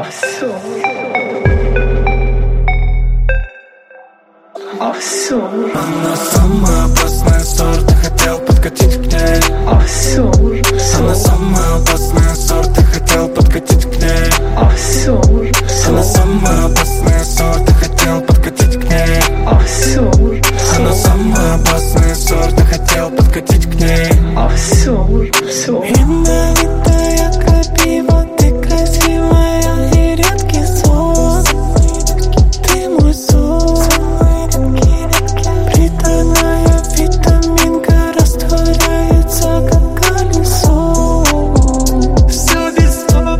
Она самая опасная сорт, ты хотел подкатить к ней. Она самая опасная сорт, ты хотел подкатить к ней. Она самая опасная сорт, ты хотел подкатить к ней. Она самая опасная сорт, ты хотел подкатить к ней. Ядовитая крапива, ты красивая и редкий сон. Ты мой сон. Приданная витаминка растворяется, как колесо. Все без слов.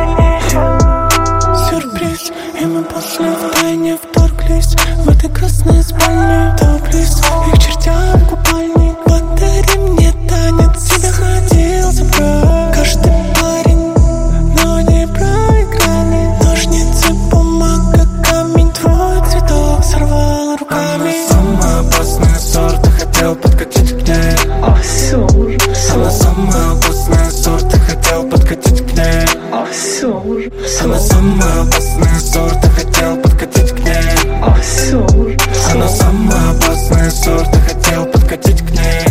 Сюрприз, и мы после втайне вторглись в этой красной спальне. Топлис, и к чертям купальник. Подари мне танец, тебя хотел забрать. Каждый парень, но не проиграли. Ножницы, бумага, камень, твой цветок сорвал руками. Она самая опасная сорт, ты хотел подкатить к ней. Она самая опасная сорт, ты хотел подкатить к ней. Она самая опасная сорт, ты хотел подкатить к ней. Она самая опасная сорт, ты хотел подкатить к ней.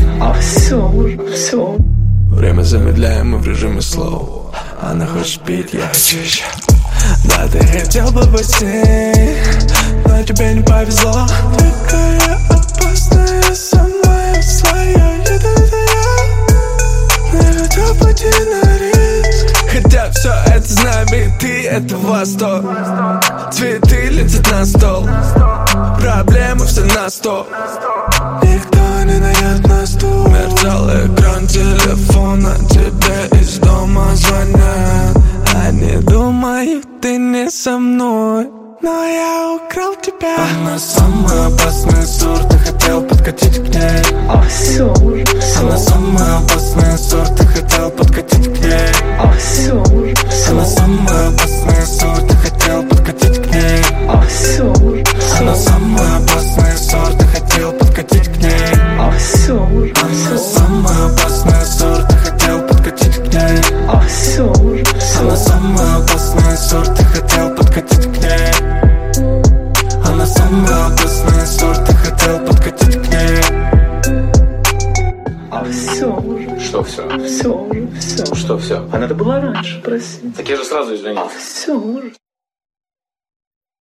Время замедляем, мы в режиме слоу. Она хочет пить, я хочу еще. Да, ты хотел бы бассейн, но тебе не повезло. Такая опасная, самая своя ядовитая. Не хотел пойти на риск, хотя все это знаю, ведь ты это восток. Цветы летят на стол, проблемы все на стоп. Никто не найдет на стул. Мерцал экран телефона, тебе из дома звонят. Они думают, ты не со мной, но я украл тебя. Она самая опасная сорт, ты хотел подкатить к ней. Она самая опасная сорт, ты хотел подкатить к ней. Она самая опасная сорт, ты хотел подкатить к ней. Она самая опасная сорт, ты хотел подкатить к ней. Она самая опасная сорт, ты хотел подкатить к ней. Она самая опасная сорт, ты хотел подкатить к ней. Она самая опасная сорт, ты хотел подкатить к ней. Что все? Все. Что все? А надо было раньше просить. Так я же сразу извинился. Все уже.